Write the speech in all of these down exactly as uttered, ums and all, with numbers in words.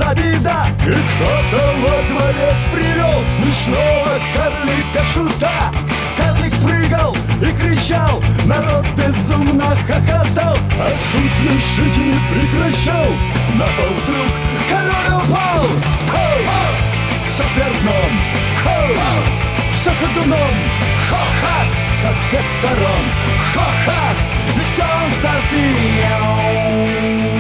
беда. И кто-то во дворец привел смешного карлика-шута. Карлик прыгал и кричал, народ безумно хохотал, а шум смешить не прекращал. На пол вдруг король упал. Хоу! Супердном! Хоу! Все ходуном! Хо-ха! Со всех сторон! Хо-ха! Весёлым царствием!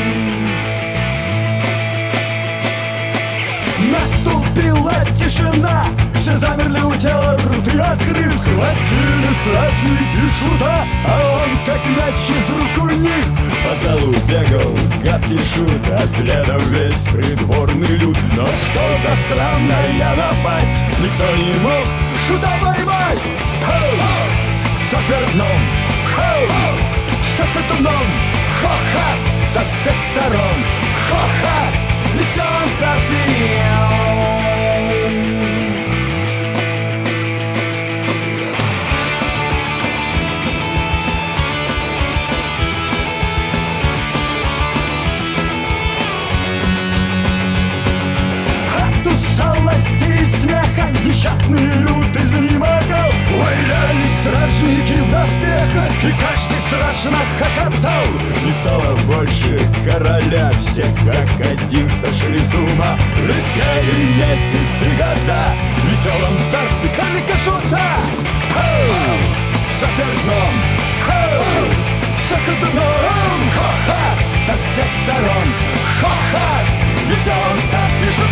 Наступила тишина, все замерли у тела, рты открыв. Схватили стражники шута, а он как мяч из рук у них. По залу бегал гадкий шут, а следом весь придворный люд. Но что за странная напасть, никто не мог шута поймать. Хоу! Супердном! Хоу! Супердном! Хо-ха! Со всех сторон! Хо-ха! Весёлым царствием! От усталости и смеха несчастный люд изнемогал. Валяли стражники в доспехах, и каждый страшно хохотал. Не стало больше короля, все как один сошли с ума. Летели месяцы, года в веселом царстве карлика-шута. Хоу! Супердном! Хоу! Супердном! Хо-ха! Со всех сторон! Хо-ха! В веселом царстве шута!